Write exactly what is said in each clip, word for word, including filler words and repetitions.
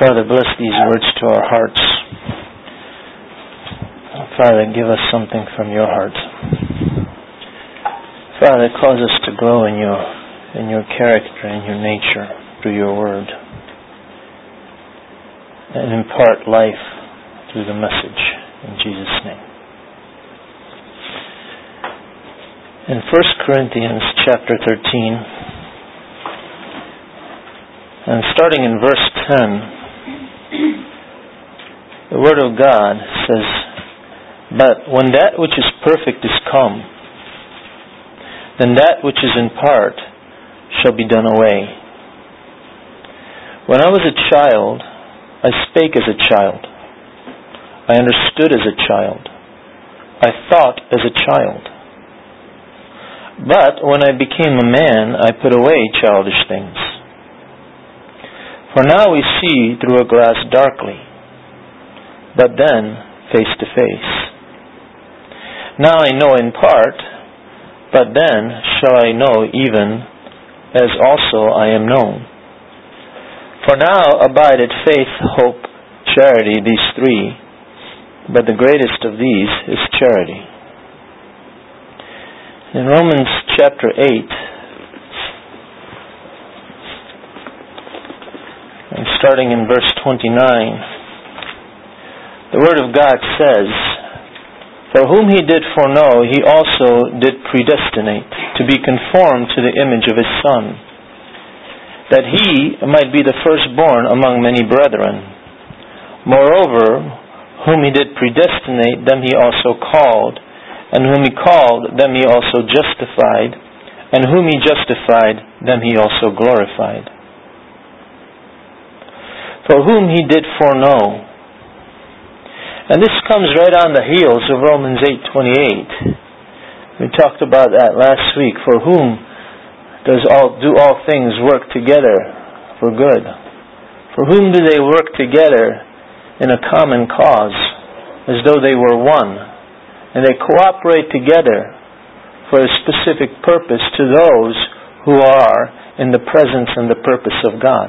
Father, bless these words to our hearts. Father, give us something from your heart. Father, cause us to grow in your in your character and your nature through your word, and impart life through the message. In Jesus' name. In First Corinthians chapter thirteen, and starting in verse ten, the Word of God says, "But when that which is perfect is come, then that which is in part shall be done away. When I was a child, I spake as a child. I understood as a child. I thought as a child. But when I became a man, I put away childish things. For now we see through a glass darkly, but then face to face. Now I know in part, but then shall I know even as also I am known. For now abideth faith, hope, charity, these three, but the greatest of these is charity." In Romans chapter eight, and starting in verse twenty-nine, the Word of God says, "For whom He did foreknow, He also did predestinate to be conformed to the image of His Son, that He might be the firstborn among many brethren. Moreover, whom He did predestinate, them He also called, and whom He called, them He also justified, and whom He justified, them He also glorified. For whom He did foreknow." And this comes right on the heels of Romans eight twenty-eight. We talked about that last week. For whom does all do all things work together for good? For whom do they work together in a common cause, as though they were one, and they cooperate together for a specific purpose to those who are in the presence and the purpose of God.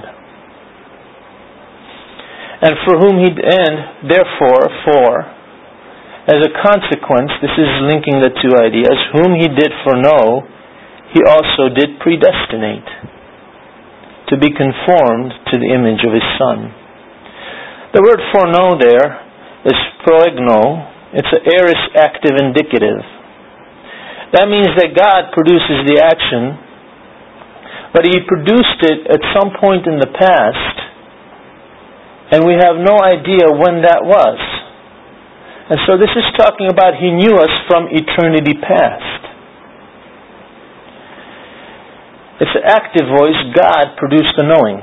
And for whom He, and therefore, for, as a consequence, this is linking the two ideas, whom He did foreknow, He also did predestinate to be conformed to the image of His Son. The word foreknow there is proegno. It's an aorist active indicative. That means that God produces the action, but He produced it at some point in the past, and we have no idea when that was. And so this is talking about He knew us from eternity past. It's an active voice. God produced the knowing.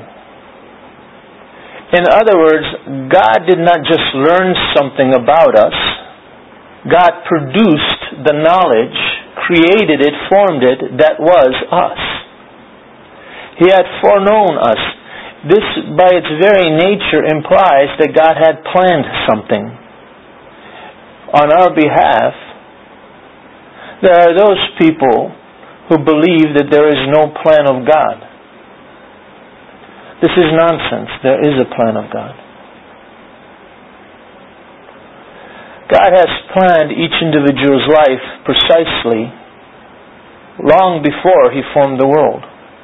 In other words, God did not just learn something about us. God produced the knowledge, created it, formed it, that was us. He had foreknown us. This, by its very nature, implies that God had planned something on our behalf. There are those people who believe that there is no plan of God. This is nonsense. There is a plan of God. God has planned each individual's life precisely long before He formed the world.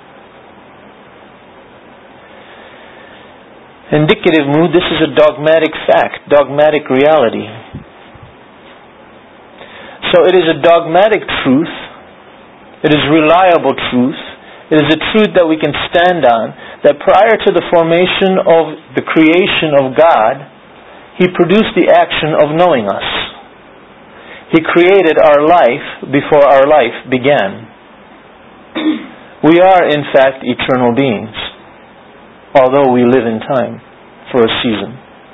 Indicative mood, this is a dogmatic fact, dogmatic reality. So it is a dogmatic truth. It is reliable truth. It is a truth that we can stand on, that prior to the formation of the creation of God, He produced the action of knowing us. He created our life before our life began. We are, in fact, eternal beings, although we live in time for a season.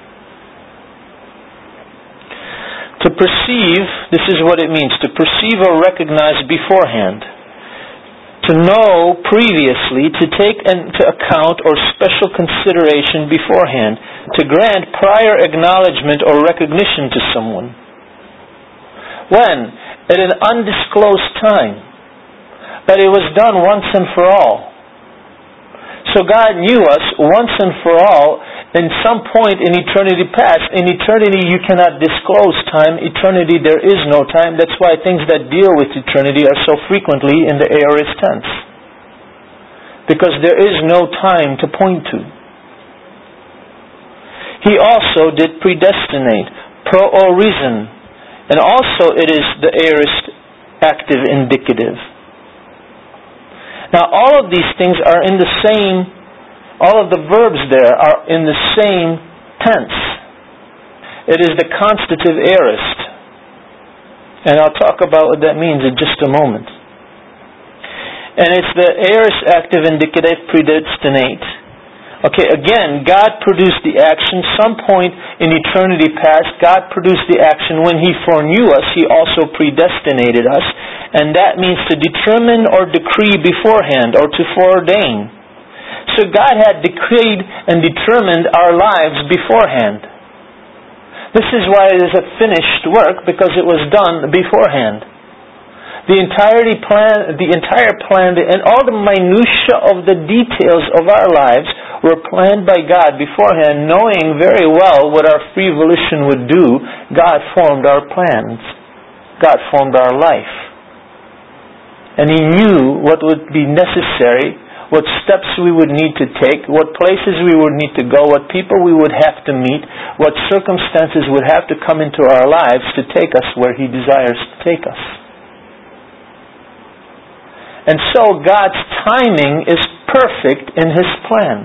To perceive, this is what it means, to perceive or recognize beforehand. To know previously, to take into account or special consideration beforehand, to grant prior acknowledgement or recognition to someone. When? At an undisclosed time. But it was done once and for all. So God knew us once and for all in some point in eternity past. In eternity you cannot disclose time. Eternity there is no time. That's why things that deal with eternity are so frequently in the aorist tense. Because there is no time to point to. He also did predestinate, pro-reason, and also it is the aorist active indicative. Now all of these things are in the same, all of the verbs there are in the same tense. It is the constative aorist. And I'll talk about what that means in just a moment. And it's the aorist active indicative predestinate. Okay, again, God produced the action. Some point in eternity past, God produced the action. When He foreknew us, He also predestinated us. And that means to determine or decree beforehand, or to foreordain. So God had decreed and determined our lives beforehand. This is why it is a finished work, because it was done beforehand. The entirety plan, the entire plan, and all the minutiae of the details of our lives were planned by God beforehand, knowing very well what our free volition would do. God formed our plans. God formed our life. And He knew what would be necessary, what steps we would need to take, what places we would need to go, what people we would have to meet, what circumstances would have to come into our lives to take us where He desires to take us. And so God's timing is perfect in His plan.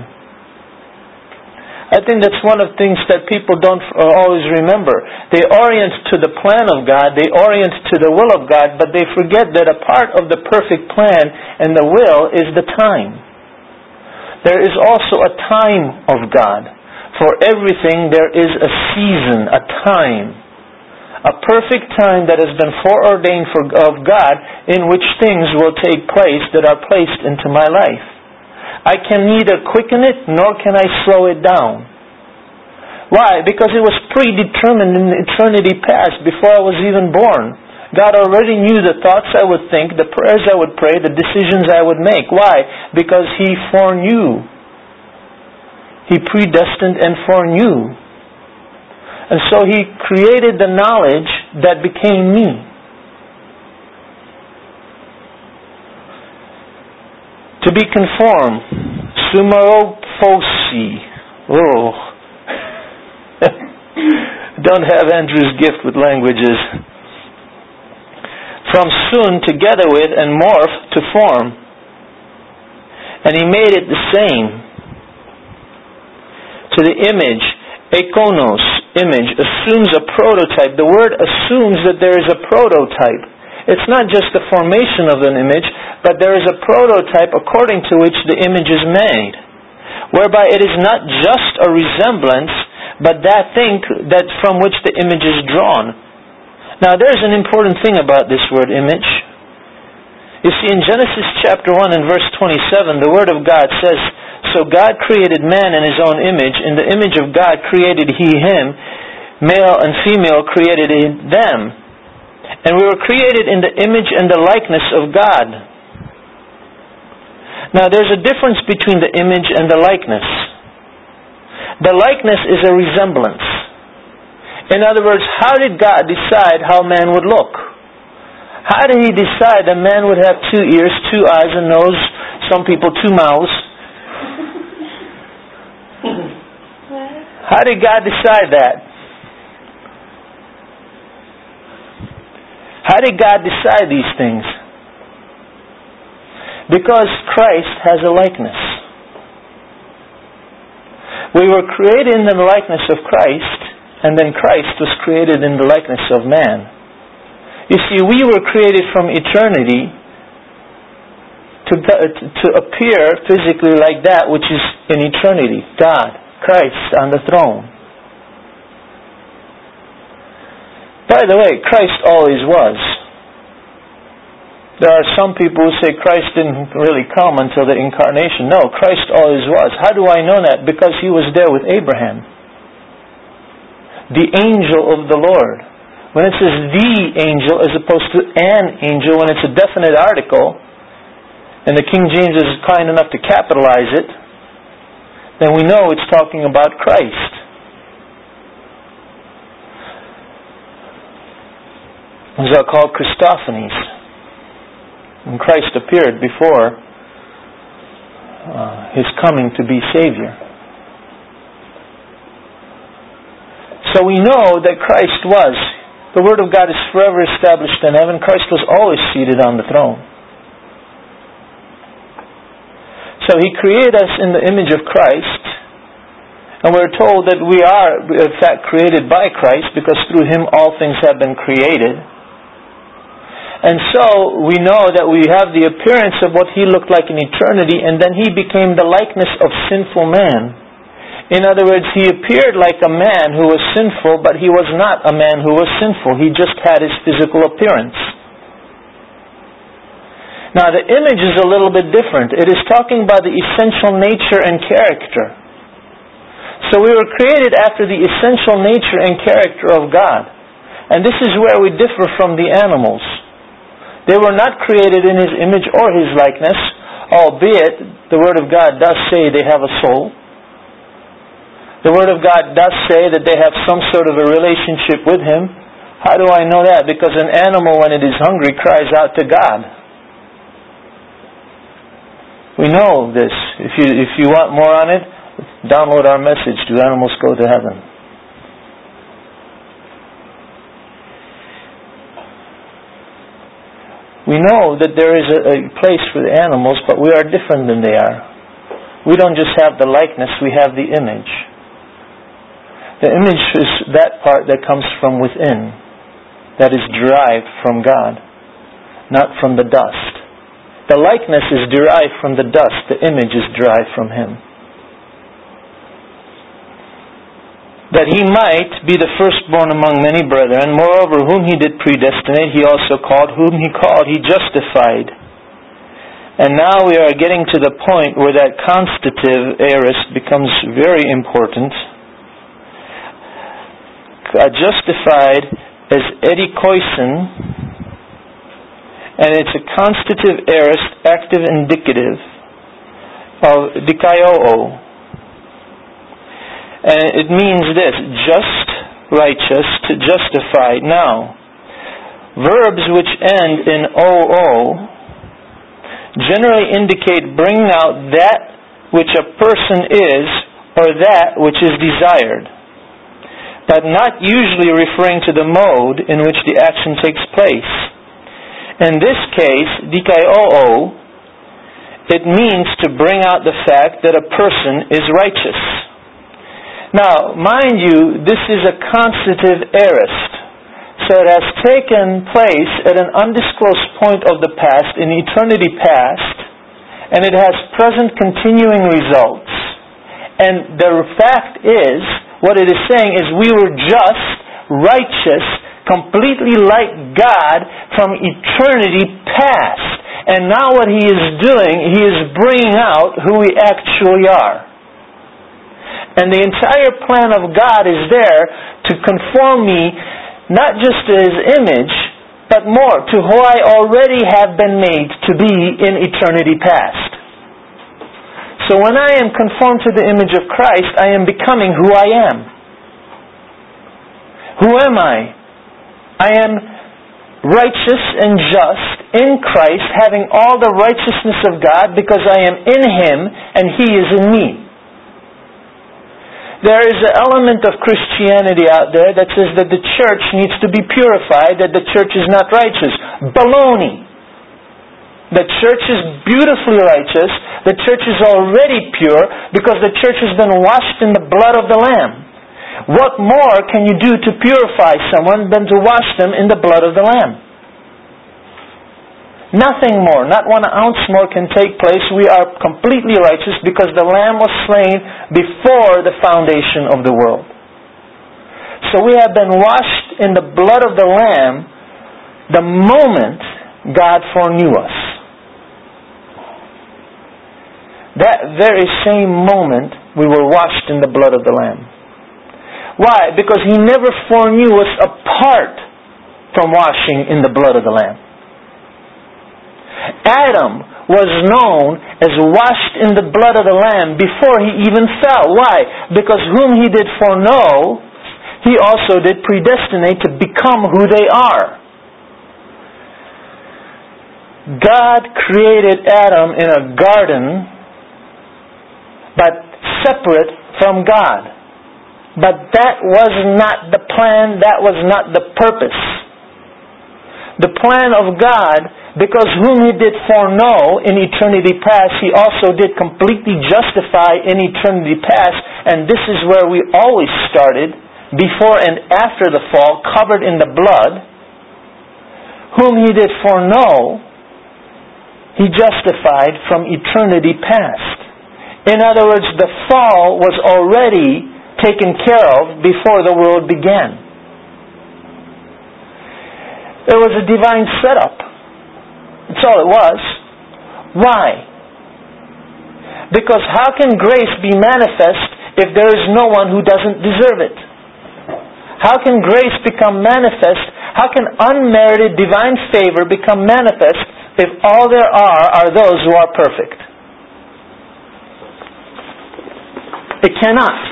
I think that's one of the things that people don't always remember. They orient to the plan of God, they orient to the will of God, but they forget that a part of the perfect plan and the will is the time. There is also a time of God. For everything there is a season, a time. A perfect time that has been foreordained for, of God, in which things will take place that are placed into my life. I can neither quicken it nor can I slow it down. Why? Because it was predetermined in eternity past, before I was even born. God already knew the thoughts I would think, the prayers I would pray, the decisions I would make. Why? Because He foreknew. He predestined and foreknew. And so He created the knowledge that became me. To be conformed. Sumorphosi. Oh. Don't have Andrew's gift with languages. From soon, together with, and morph, to form. And He made it the same. To the image. Eikonos, image, assumes a prototype. The word assumes that there is a prototype. It's not just the formation of an image, but there is a prototype according to which the image is made. Whereby it is not just a resemblance, but that thing that from which the image is drawn. Now there's an important thing about this word image. You see, in Genesis chapter one and verse twenty-seven, the Word of God says, "So God created man in His own image. In the image of God created He him. Male and female created He them. And we were created in the image and the likeness of God." Now there's a difference between the image and the likeness. The likeness is a resemblance. In other words, how did God decide how man would look? How did He decide that man would have two ears, two eyes, a nose, some people two mouths? How did God decide that? How did God decide these things? Because Christ has a likeness. We were created in the likeness of Christ, and then Christ was created in the likeness of man. You see, we were created from eternity to, to appear physically like that which is in eternity, God, Christ on the throne. By the way, Christ always was. There are some people who say Christ didn't really come until the incarnation. No, Christ always was. How do I know that? Because He was there with Abraham. The angel of the Lord. When it says the angel as opposed to an angel, when it's a definite article, and the King James is kind enough to capitalize it, then we know it's talking about Christ. These are called Christophanies. When Christ appeared before uh, His coming to be Savior. So we know that Christ was. The Word of God is forever established in heaven. Christ was always seated on the throne. So He created us in the image of Christ. And we're told that we are, in fact, created by Christ because through Him all things have been created. And so we know that we have the appearance of what He looked like in eternity, and then He became the likeness of sinful man. In other words, He appeared like a man who was sinful, but He was not a man who was sinful. He just had His physical appearance. Now the image is a little bit different. It is talking about the essential nature and character. So we were created after the essential nature and character of God. And this is where we differ from the animals. They were not created in His image or His likeness, albeit the Word of God does say they have a soul. The Word of God does say that they have some sort of a relationship with Him. How do I know that? Because an animal, when it is hungry, cries out to God. We know this. If you, if you want more on it, download our message, Do Animals Go to Heaven? We know that there is a, a place for the animals, but we are different than they are. We don't just have the likeness, we have the image. The image is that part that comes from within, that is derived from God, not from the dust. The likeness is derived from the dust, the image is derived from Him. That He might be the firstborn among many brethren. Moreover, whom He did predestinate, He also called. Whom He called, He justified. And now we are getting to the point where that constative aorist becomes very important. Uh, justified as edikoisen, and it's a constative aorist, active indicative of dikaioo. And it means this, just, righteous, to justify. Now, verbs which end in oo generally indicate bringing out that which a person is or that which is desired, but not usually referring to the mode in which the action takes place. In this case, dikaioo, it means to bring out the fact that a person is righteous. Now, mind you, this is a constative aorist. So it has taken place at an undisclosed point of the past, in eternity past, and it has present continuing results. And the fact is, what it is saying is we were just, righteous, completely like God from eternity past. And now what He is doing, He is bringing out who we actually are. And the entire plan of God is there to conform me not just to His image, but more to who I already have been made to be in eternity past. So when I am conformed to the image of Christ, I am becoming who I am. Who am I? I am righteous and just in Christ, having all the righteousness of God because I am in Him and He is in me. There is an element of Christianity out there that says that the church needs to be purified, that the church is not righteous. Baloney! The church is beautifully righteous. The church is already pure because the church has been washed in the blood of the Lamb. What more can you do to purify someone than to wash them in the blood of the Lamb? Nothing more, not one ounce more can take place. We are completely righteous because the Lamb was slain before the foundation of the world. So we have been washed in the blood of the Lamb the moment God foreknew us. That very same moment we were washed in the blood of the Lamb. Why? Because He never foreknew us apart from washing in the blood of the Lamb. Adam was known as washed in the blood of the Lamb before he even fell. Why? Because whom he did foreknow, he also did predestinate to become who they are. God created Adam in a garden, but separate from God. But that was not the plan, that was not the purpose. The plan of God, because whom He did foreknow in eternity past, He also did completely justify in eternity past. And this is where we always started, before and after the fall, covered in the blood. Whom He did foreknow, He justified from eternity past. In other words, the fall was already taken care of before the world began. It was a divine setup. That's all it was. Why? Because how can grace be manifest if there is no one who doesn't deserve it? How can grace become manifest? How can unmerited divine favor become manifest if all there are are those who are perfect? It cannot.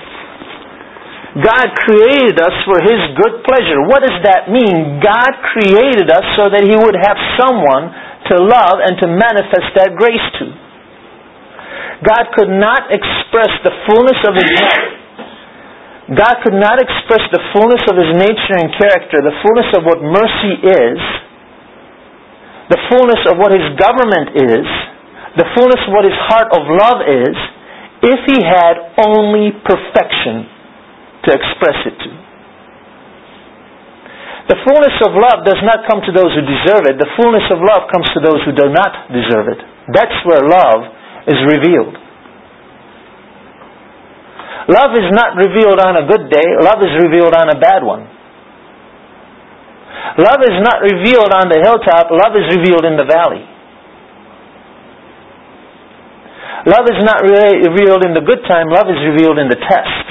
God created us for His good pleasure. What does that mean? God created us so that He would have someone to love and to manifest that grace to. God could not express the fullness of His God could not express the fullness of His nature and character, the fullness of what mercy is, the fullness of what His government is, the fullness of what His heart of love is, if He had only perfection to express it to. The fullness of love does not come to those who deserve it. The fullness of love comes to those who do not deserve it. That's where love is revealed. Love is not revealed on a good day. Love is revealed on a bad one. Love is not revealed on the hilltop. Love is revealed in the valley. Love is not re- revealed in the good time. Love is revealed in the test.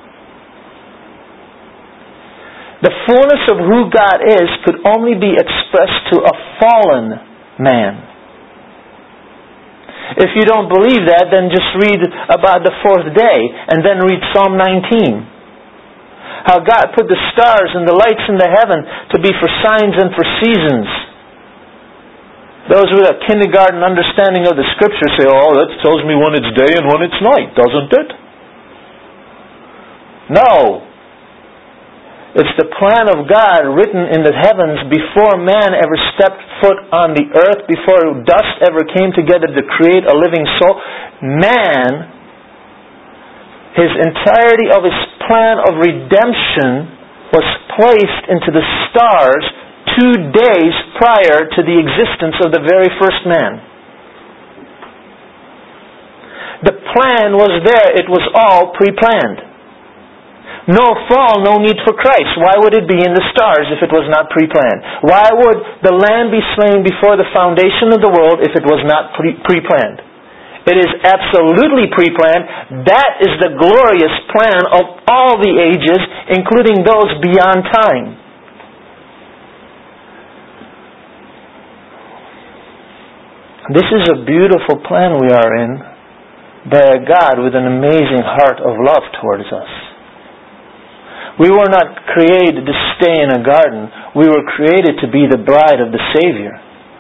The fullness of who God is could only be expressed to a fallen man. If you don't believe that, then just read about the fourth day and then read Psalm nineteen. How God put the stars and the lights in the heaven to be for signs and for seasons. Those with a kindergarten understanding of the Scripture say, oh, that tells me when it's day and when it's night, doesn't it? No. It's the plan of God written in the heavens before man ever stepped foot on the earth, before dust ever came together to create a living soul. Man, his entirety of his plan of redemption was placed into the stars two days prior to the existence of the very first man. The plan was there. It was all pre-planned. No fall, no need for Christ. Why would it be in the stars if it was not pre-planned? Why would the Lamb be slain before the foundation of the world if it was not pre- pre-planned? It is absolutely pre-planned. That is the glorious plan of all the ages, including those beyond time. This is a beautiful plan we are in by a God with an amazing heart of love towards us. We were not created to stay in a garden. We were created to be the bride of the Savior.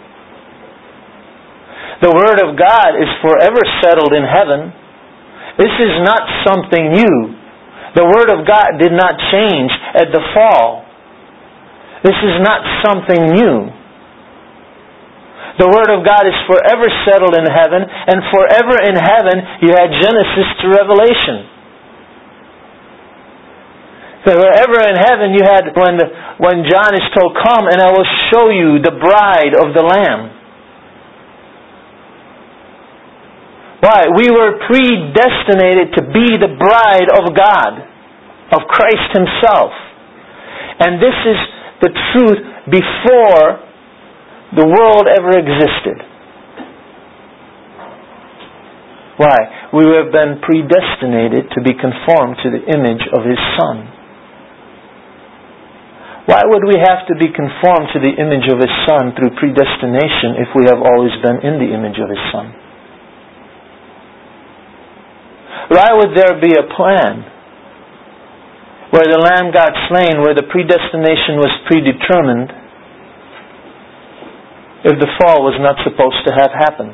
The Word of God is forever settled in heaven. This is not something new. The Word of God did not change at the fall. This is not something new. The Word of God is forever settled in heaven, and forever in heaven you had Genesis to Revelation. So wherever in heaven you had, when the, when John is told, come and I will show you the bride of the Lamb. Why? We were predestinated to be the bride of God, of Christ Himself. And this is the truth before the world ever existed. Why? We have been predestinated to be conformed to the image of His Son. Why would we have to be conformed to the image of His Son through predestination if we have always been in the image of His Son? Why would there be a plan where the Lamb got slain, where the predestination was predetermined, if the fall was not supposed to have happened?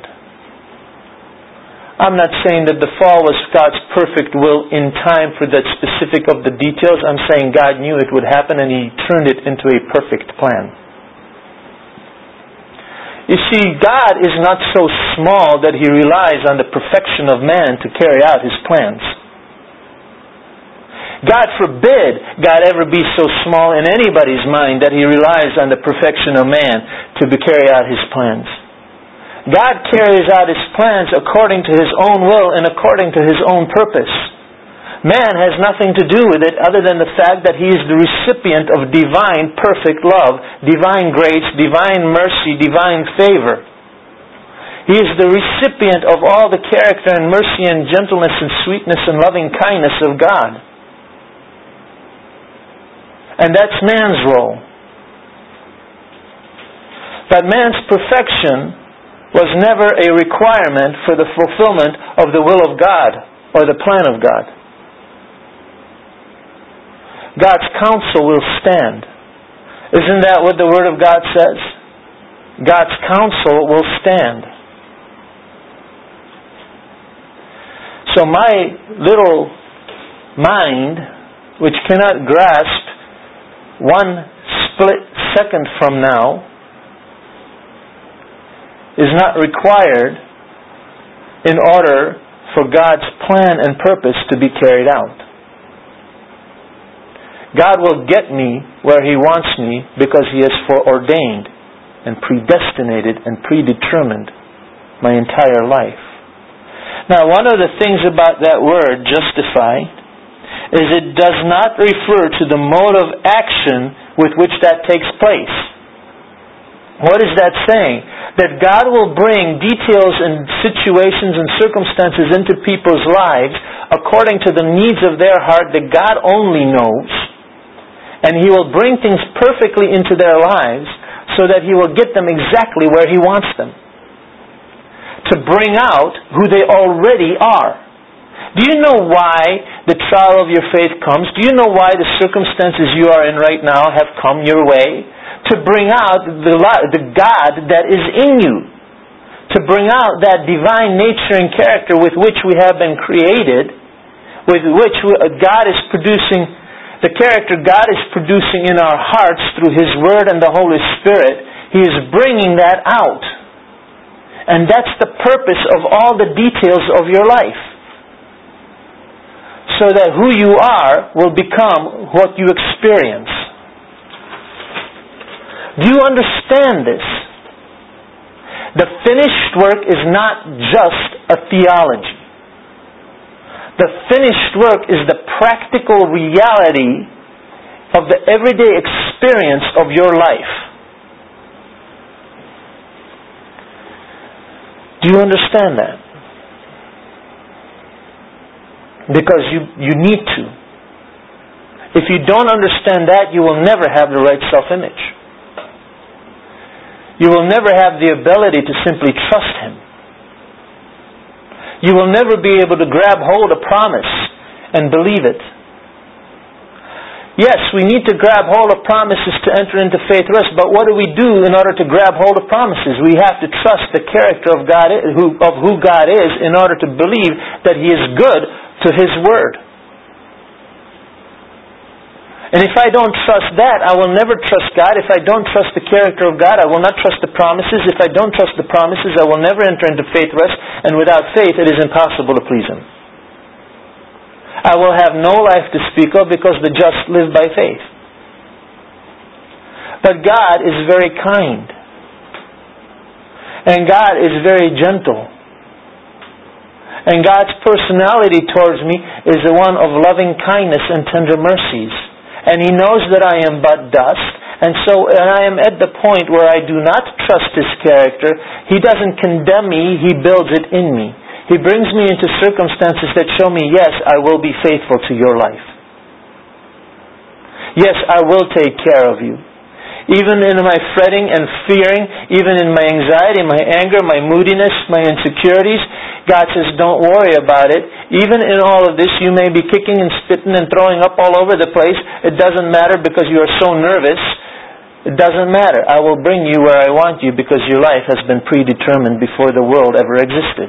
I'm not saying that the fall was God's perfect will in time for that specific of the details. I'm saying God knew it would happen and He turned it into a perfect plan. You see, God is not so small that He relies on the perfection of man to carry out His plans. God forbid God ever be so small in anybody's mind that He relies on the perfection of man to carry out His plans. God carries out His plans according to His own will and according to His own purpose. Man has nothing to do with it other than the fact that he is the recipient of divine perfect love, divine grace, divine mercy, divine favor. He is the recipient of all the character and mercy and gentleness and sweetness and loving kindness of God. And that's man's role. But man's perfection was never a requirement for the fulfillment of the will of God or the plan of God. God's counsel will stand. Isn't that what the Word of God says? God's counsel will stand. So my little mind, which cannot grasp one split second from now, is not required in order for God's plan and purpose to be carried out. God will get me where He wants me because He has foreordained and predestinated and predetermined my entire life. Now, one of the things about that word, justify, is it does not refer to the mode of action with which that takes place. What is that saying? That God will bring details and situations and circumstances into people's lives according to the needs of their heart that God only knows. And He will bring things perfectly into their lives so that He will get them exactly where He wants them. To bring out who they already are. Do you know why the trial of your faith comes? Do you know why the circumstances you are in right now have come your way? To bring out the, the God that is in you. To bring out that divine nature and character with which we have been created, with which God is producing, the character God is producing in our hearts through His Word and the Holy Spirit. He is bringing that out. And that's the purpose of all the details of your life. So that who you are will become what you experience. Do you understand this? The finished work is not just a theology. The finished work is the practical reality of the everyday experience of your life. Do you understand that? Because you, you need to. If you don't understand that, you will never have the right self-image. You will never have the ability to simply trust Him. You will never be able to grab hold of promise and believe it. Yes, we need to grab hold of promises to enter into faith rest, but what do we do in order to grab hold of promises? We have to trust the character of God, of who God is, in order to believe that He is good to His Word. And if I don't trust that, I will never trust God. If I don't trust the character of God, I will not trust the promises. If I don't trust the promises, I will never enter into faith rest. And without faith, it is impossible to please Him. I will have no life to speak of because the just live by faith. But God is very kind. And God is very gentle. And God's personality towards me is the one of loving kindness and tender mercies. And He knows that I am but dust, and so and I am at the point where I do not trust His character. He doesn't condemn me, He builds it in me. He brings me into circumstances that show me, yes, I will be faithful to your life. Yes, I will take care of you. Even in my fretting and fearing, even in my anxiety, my anger, my moodiness, my insecurities, God says, don't worry about it. Even in all of this, you may be kicking and spitting and throwing up all over the place. It doesn't matter because you are so nervous. It doesn't matter. I will bring you where I want you because your life has been predetermined before the world ever existed.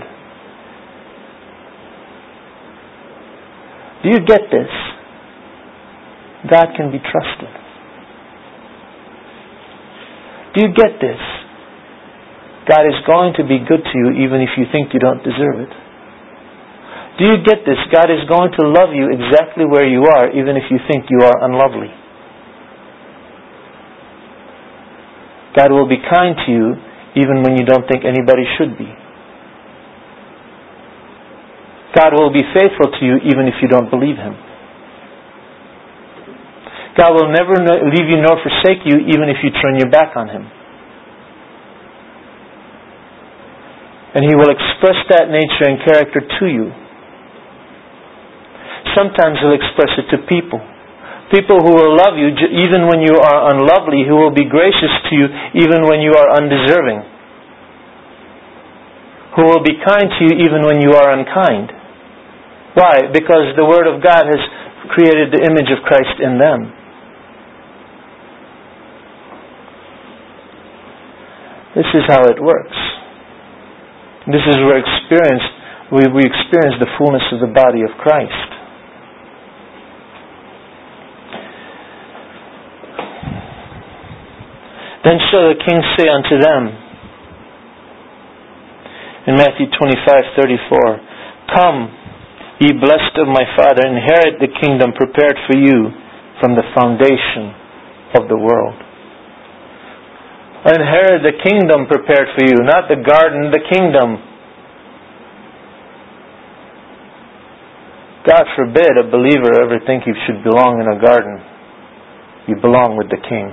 Do you get this? God can be trusted. Do you get this? God is going to be good to you even if you think you don't deserve it. Do you get this? God is going to love you exactly where you are even if you think you are unlovely. God will be kind to you even when you don't think anybody should be. God will be faithful to you even if you don't believe Him. God will never leave you nor forsake you even if you turn your back on Him. And He will express that nature and character to you. Sometimes He'll express it to people. People who will love you even when you are unlovely, who will be gracious to you even when you are undeserving. Who will be kind to you even when you are unkind. Why? Because the Word of God has created the image of Christ in them. This is how it works. This is where experience, we, we experience the fullness of the body of Christ. Then shall the king say unto them, in Matthew twenty-five thirty-four, Come, ye blessed of my Father, inherit the kingdom prepared for you from the foundation of the world. Inherit the kingdom prepared for you, not the garden, the kingdom. God forbid a believer ever think he should belong in a garden. You belong with the King.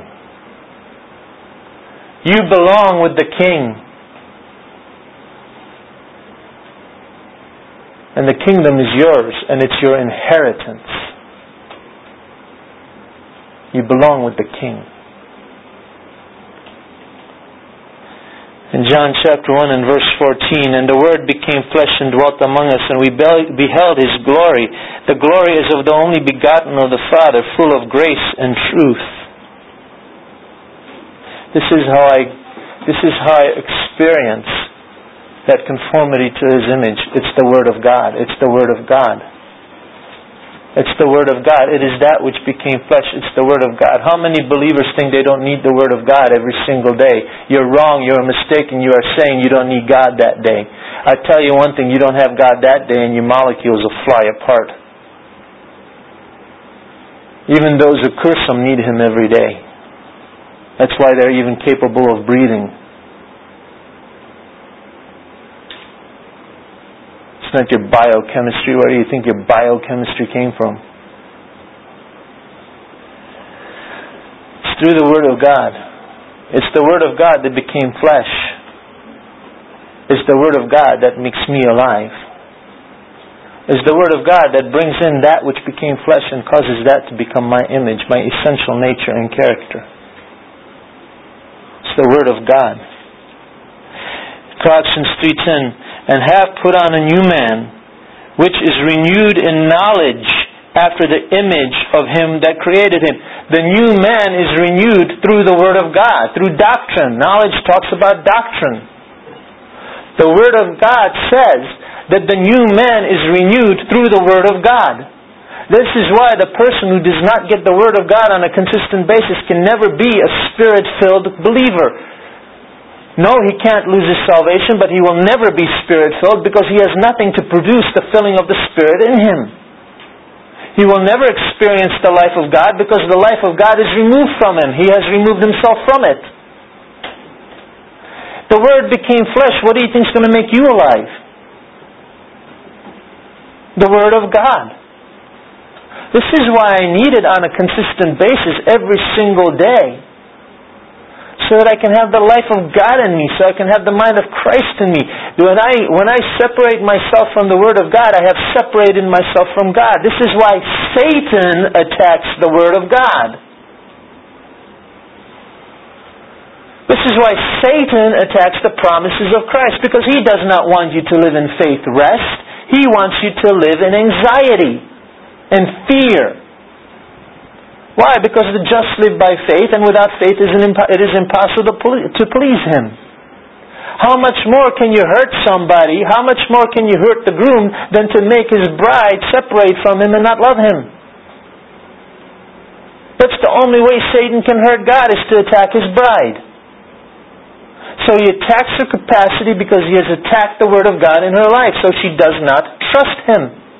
You belong with the King. And the kingdom is yours, and it's your inheritance. You belong with the King. In John chapter one and verse fourteen, And the Word became flesh and dwelt among us, and we beheld His glory. The glory is of the only begotten of the Father, full of grace and truth. This is how I, this is how I experience that conformity to His image. It's the Word of God. It's the Word of God. It's the Word of God. It is that which became flesh. It's the Word of God. How many believers think they don't need the Word of God every single day? You're wrong. You're mistaken. You are saying you don't need God that day. I tell you one thing. You don't have God that day and your molecules will fly apart. Even those who curse Him need Him every day. That's why they're even capable of breathing. It's not your biochemistry. Where do you think your biochemistry came from? It's through the Word of God. It's the Word of God that became flesh. It's the Word of God that makes me alive. It's the Word of God that brings in that which became flesh and causes that to become my image, my essential nature and character. It's the Word of God. Colossians three ten, And have put on a new man, which is renewed in knowledge after the image of Him that created him. The new man is renewed through the Word of God, through doctrine. Knowledge talks about doctrine. The Word of God says that the new man is renewed through the Word of God. This is why the person who does not get the Word of God on a consistent basis can never be a Spirit-filled believer. No, he can't lose his salvation, but he will never be Spirit-filled because he has nothing to produce the filling of the Spirit in him. He will never experience the life of God because the life of God is removed from him. He has removed himself from it. The Word became flesh. What do you think is going to make you alive? The Word of God. This is why I need it on a consistent basis every single day. so that I can have the life of God in me, so I can have the mind of Christ in me. When I, when I separate myself from the Word of God, I have separated myself from God. This is why Satan attacks the Word of God. This is why Satan attacks the promises of Christ, because he does not want you to live in faith rest. He wants you to live in anxiety and fear. Why? Because the just live by faith, and without faith it is impossible to please Him. How much more can you hurt somebody, how much more can you hurt the groom than to make his bride separate from him and not love him? That's the only way Satan can hurt God, is to attack His bride. So he attacks her capacity because he has attacked the Word of God in her life, so she does not trust Him.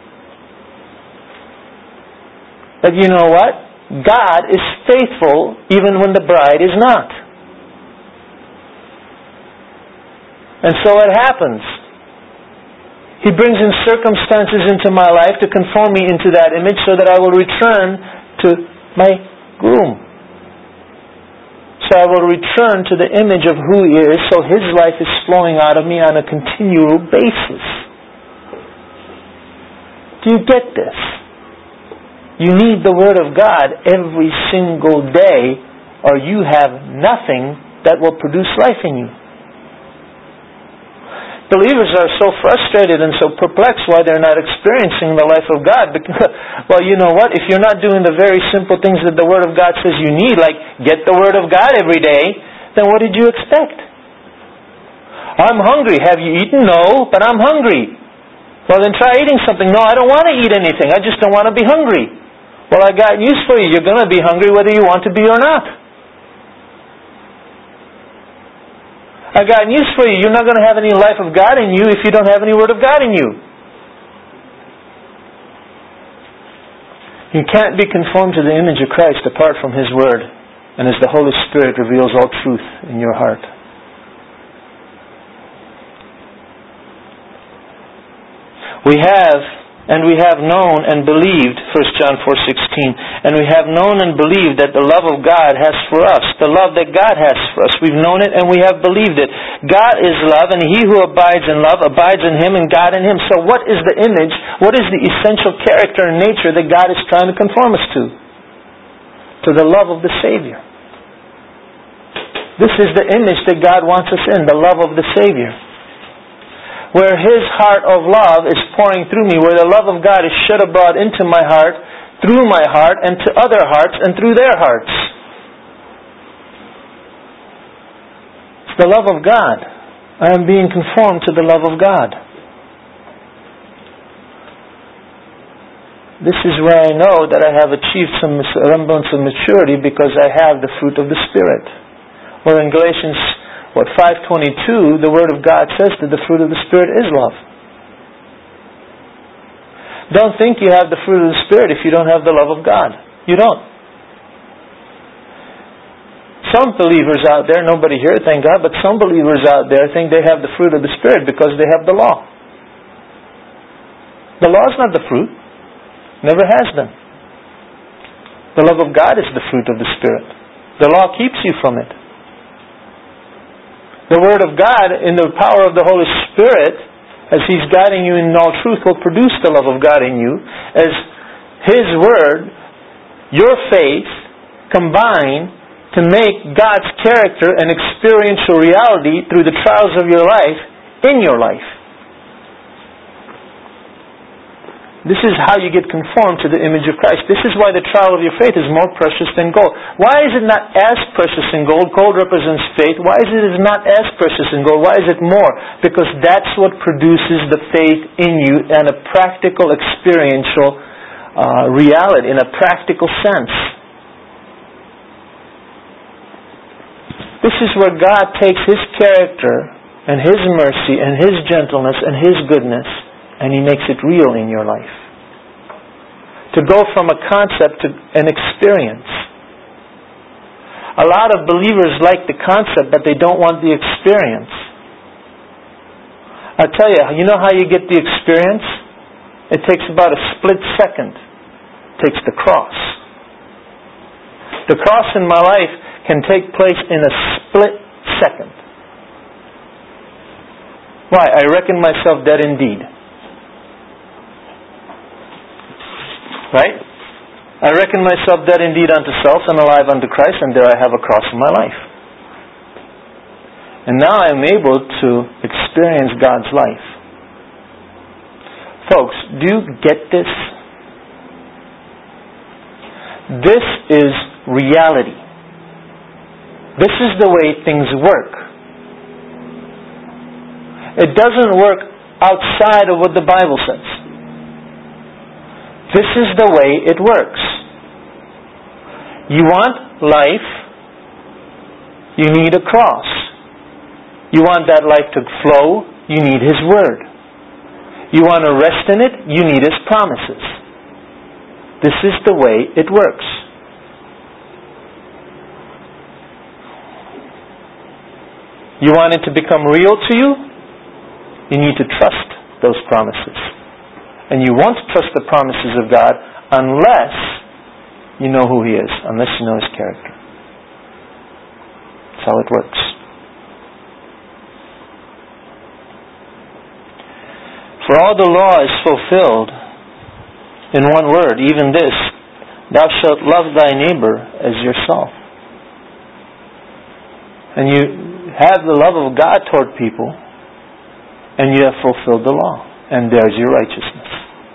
But you know what? God is faithful even when the bride is not. And so it happens. He brings in circumstances into my life to conform me into that image so that I will return to my groom. So I will return to the image of who He is, so His life is flowing out of me on a continual basis. Do you get this? You need the Word of God every single day, or you have nothing that will produce life in you. Believers are so frustrated and so perplexed why they're not experiencing the life of God. Because, well, you know what? If you're not doing the very simple things that the Word of God says you need, like get the Word of God every day, then what did you expect? I'm hungry. Have you eaten? No, but I'm hungry. Well, then try eating something. No, I don't want to eat anything. I just don't want to be hungry. Well, I got news for you. You're going to be hungry whether you want to be or not. I got news for you. You're not going to have any life of God in you if you don't have any Word of God in you. You can't be conformed to the image of Christ apart from His Word, and as the Holy Spirit reveals all truth in your heart. We have and we have known and believed, First John four sixteen, and we have known and believed that the love of God has for us, the love that God has for us. We've known it and we have believed it. God is love, and He who abides in love abides in Him and God in Him. So what is the image, what is the essential character and nature that God is trying to conform us to? To the love of the Savior. This is the image that God wants us in, the love of the Savior. Where His heart of love is pouring through me, where the love of God is shed abroad into my heart, through my heart, and to other hearts, and through their hearts. It's the love of God. I am being conformed to the love of God. This is where I know that I have achieved some semblance of maturity, because I have the fruit of the Spirit. Where in Galatians What five twenty-two, the Word of God says that the fruit of the Spirit is love. Don't think you have the fruit of the Spirit if you don't have the love of God. You don't. Some believers out there, nobody here, thank God, but some believers out there think they have the fruit of the Spirit because they have the law. The law is not the fruit. Never has been. The love of God is the fruit of the Spirit. The law keeps you from it. The Word of God, in the power of the Holy Spirit, as He's guiding you in all truth, will produce the love of God in you, as His Word, your faith, combine to make God's character an experiential reality through the trials of your life, in your life. This is how you get conformed to the image of Christ. This is why the trial of your faith is more precious than gold. Why is it not as precious in gold? Gold represents faith. Why is it not as precious in gold? Why is it more? Because that's what produces the faith in you in a practical, experiential uh, reality, in a practical sense. This is where God takes His character and His mercy and His gentleness and His goodness, and He makes it real in your life. To go from a concept to an experience. A lot of believers like the concept, but they don't want the experience. I tell you, you know how you get the experience? It takes about a split second. It takes the cross. The cross in my life can take place in a split second. Why? I reckon myself dead indeed. Right? I reckon myself dead indeed unto self and alive unto Christ, and there I have a cross in my life. And now I am able to experience God's life. Folks, do you get this? This is reality. This is the way things work. It doesn't work outside of what the Bible says. This is the way it works. You want life, you need a cross. You want that life to flow, you need His Word. You want to rest in it, you need His promises. This is the way it works. You want it to become real to you, you need to trust those promises. And you won't trust the promises of God unless you know who He is, unless you know His character. That's how it works. For all the law is fulfilled in one word, even this, thou shalt love thy neighbor as yourself. And you have the love of God toward people, and you have fulfilled the law. And there's your righteousness.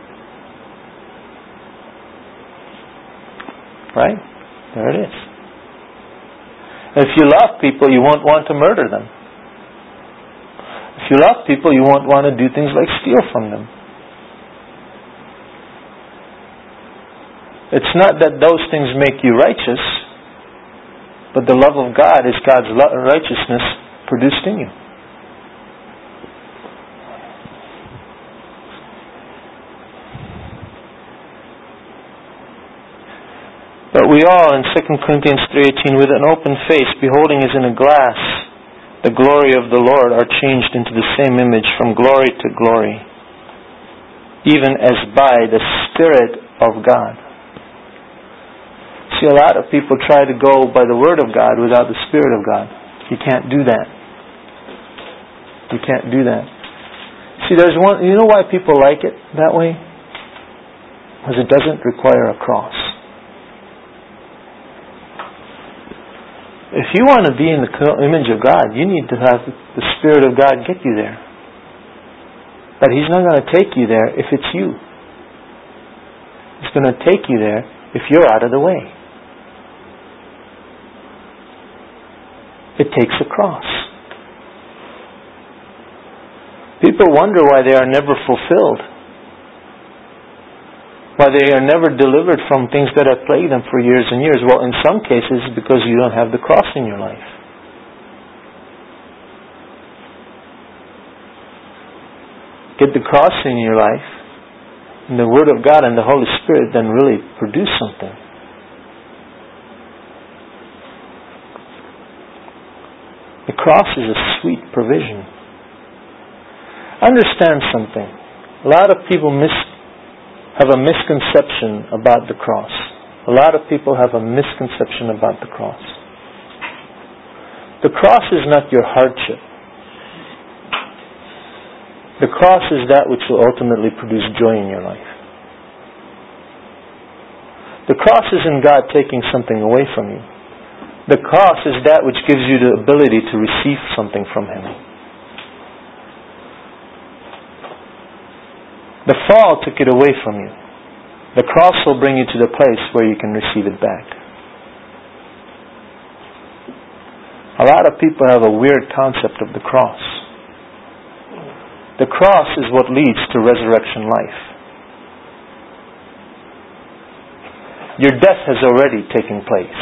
Right? There it is. If you love people, you won't want to murder them. If you love people, you won't want to do things like steal from them. It's not that those things make you righteous, but the love of God is God's righteousness produced in you. But we all, in Second Corinthians three eighteen, with an open face, beholding as in a glass the glory of the Lord, are changed into the same image from glory to glory, even as by the Spirit of God. See, a lot of people try to go by the Word of God without the Spirit of God. You can't do that. You can't do that. See, there's one. You know why people like it that way? Because it doesn't require a cross. If you want to be in the image of God, you need to have the Spirit of God get you there. But He's not going to take you there if it's you. He's going to take you there if you're out of the way. It takes a cross. People wonder why they are never fulfilled. Why they are never delivered from things that have plagued them for years and years. Well, in some cases, because you don't have the cross in your life. Get the cross in your life, and the Word of God and the Holy Spirit then really produce something. The cross is a sweet provision. Understand something. A lot of people miss have a misconception about the cross. A lot of people have a misconception about the cross. The cross is not your hardship. The cross is that which will ultimately produce joy in your life. The cross isn't God taking something away from you. The cross is that which gives you the ability to receive something from Him. The fall took it away from you. The cross will bring you to the place where you can receive it back. A lot of people have a weird concept of the cross. The cross is what leads to resurrection life. Your death has already taken place.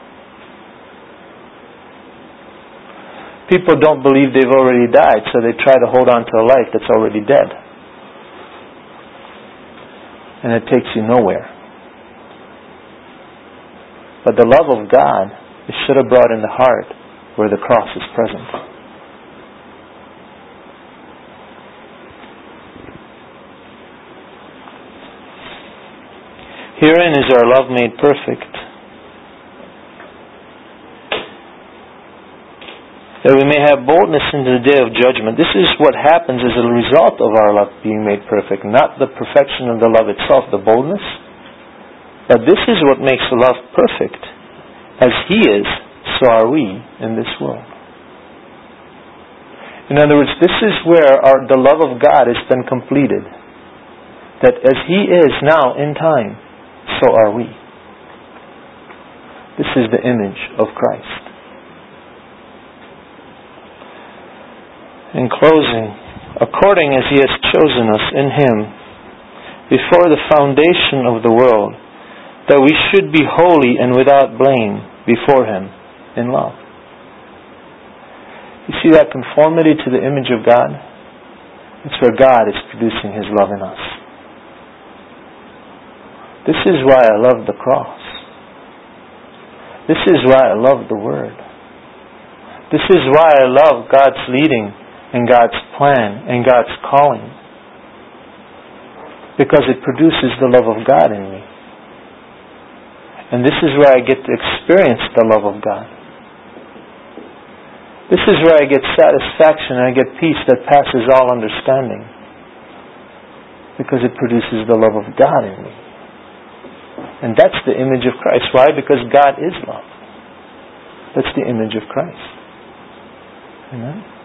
People don't believe they've already died, so they try to hold on to a life that's already dead. And it takes you nowhere. But the love of God is should have brought in the heart where the cross is present. Herein is our love made perfect, that we may have boldness in the day of judgment. This is what happens as a result of our love being made perfect, not the perfection of the love itself, the boldness. But this is what makes the love perfect. As He is, so are we in this world. In other words, this is where our, the love of God has been completed. That as He is now in time, so are we. This is the image of Christ. In closing, according as He has chosen us in Him before the foundation of the world, that we should be holy and without blame before Him in love. You see that conformity to the image of God? It's where God is producing His love in us. This is why I love the cross. This is why I love the Word. This is why I love God's leading and God's plan and God's calling. Because it produces the love of God in me. And this is where I get to experience the love of God. This is where I get satisfaction and I get peace that passes all understanding. Because it produces the love of God in me. And that's the image of Christ. Why? Because God is love. That's the image of Christ. Amen?